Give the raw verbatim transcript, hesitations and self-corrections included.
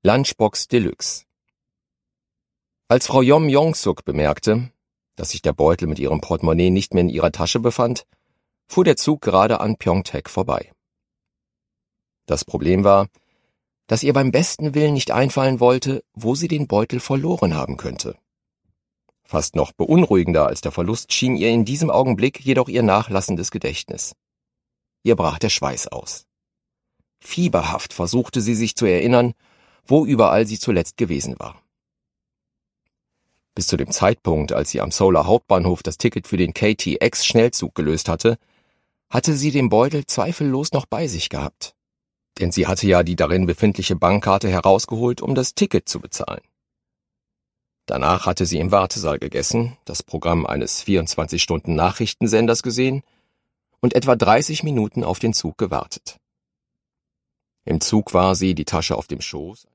Lunchbox Deluxe. Als Frau Yom Yong-suk bemerkte, dass sich der Beutel mit ihrem Portemonnaie nicht mehr in ihrer Tasche befand, fuhr der Zug gerade an Pyeongtaek vorbei. Das Problem war, dass ihr beim besten Willen nicht einfallen wollte, wo sie den Beutel verloren haben könnte. Fast noch beunruhigender als der Verlust schien ihr in diesem Augenblick jedoch ihr nachlassendes Gedächtnis. Ihr brach der Schweiß aus. Fieberhaft versuchte sie sich zu erinnern, wo überall sie zuletzt gewesen war. Bis zu dem Zeitpunkt, als sie am Seouler Hauptbahnhof das Ticket für den K T X-Schnellzug gelöst hatte, hatte sie den Beutel zweifellos noch bei sich gehabt. Denn sie hatte ja die darin befindliche Bankkarte herausgeholt, um das Ticket zu bezahlen. Danach hatte sie im Wartesaal gegessen, das Programm eines vierundzwanzig-Stunden-Nachrichtensenders gesehen und etwa dreißig Minuten auf den Zug gewartet. Im Zug war sie, die Tasche auf dem Schoß,